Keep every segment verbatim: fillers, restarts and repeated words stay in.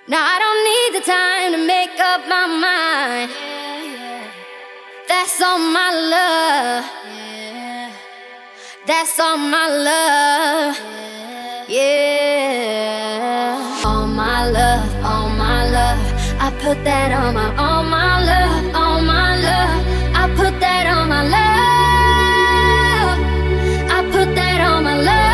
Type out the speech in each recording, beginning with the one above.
Now I don't need the time to make up my mind. That's all my love. That's all my love. Yeah. All my love, all my love. I put that on my, all my love, all my love. I put that on my love. I put that on my love.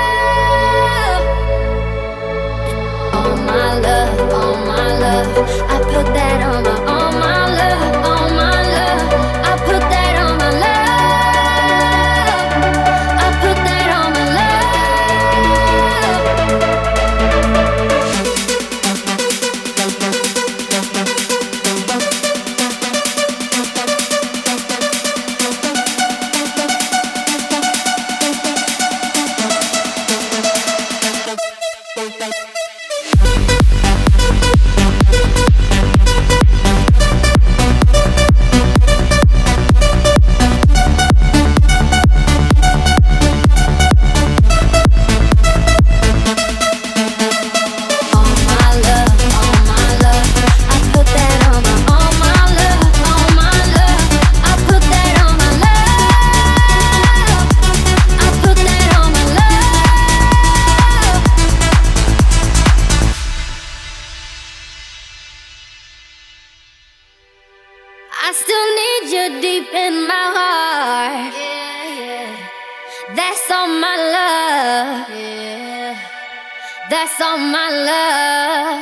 All my love, all my love. I put that on my, all my love, all my love. I put that on my love. I put that on my I still need you deep in my heart. Yeah, yeah. That's all my love. Yeah. That's all my love.